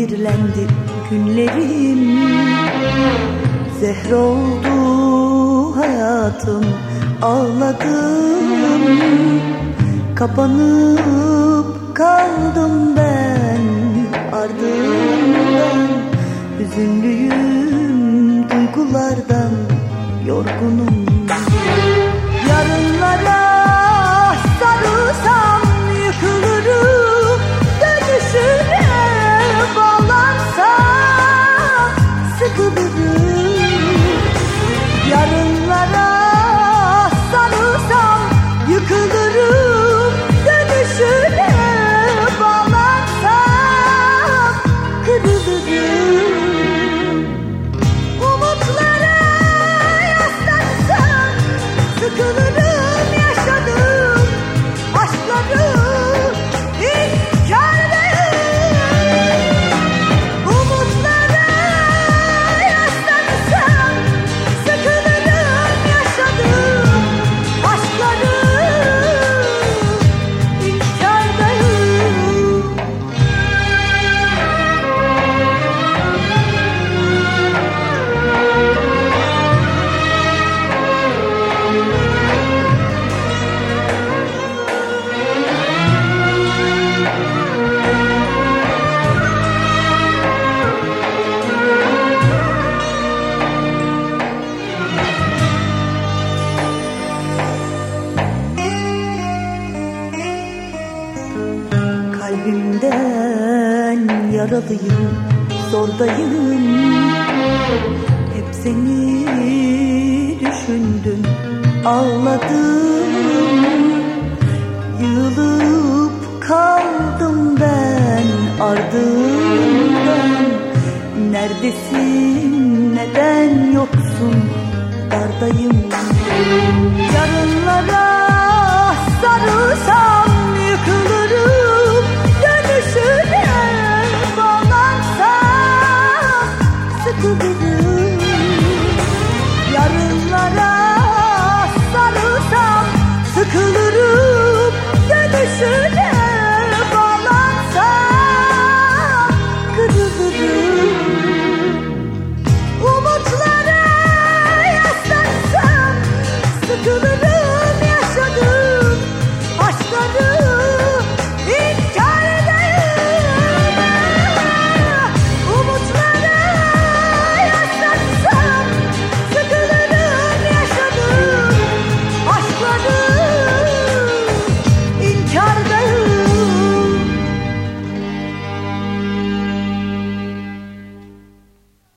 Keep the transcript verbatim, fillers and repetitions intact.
Zehirlendi günlerim, zehr oldu hayatım. Ağladım, kapanıp kaldım ben ardından. Hüzünlüyüm duygulardan, yorgunum. Yarınlara sarılsam yıkılırım, dönüşüne bağlansam sıkılırım. Yarınlara sarılsam yıkılırım, dönüşüne bağlansam kırılırım. Umutlara yaslansam sıkılırım, yaşadım aşkları inkârdayım. Umutlara yaslansam sıkılırım, yaşadım aşkları inkârdayım. Kalbimden yaralıyım, zordayım. Hep seni düşündüm, ağladım. Yığılıp kaldım ben ardından. Neredesin, neden yoksun, dardayım. Yarınlara sarılsam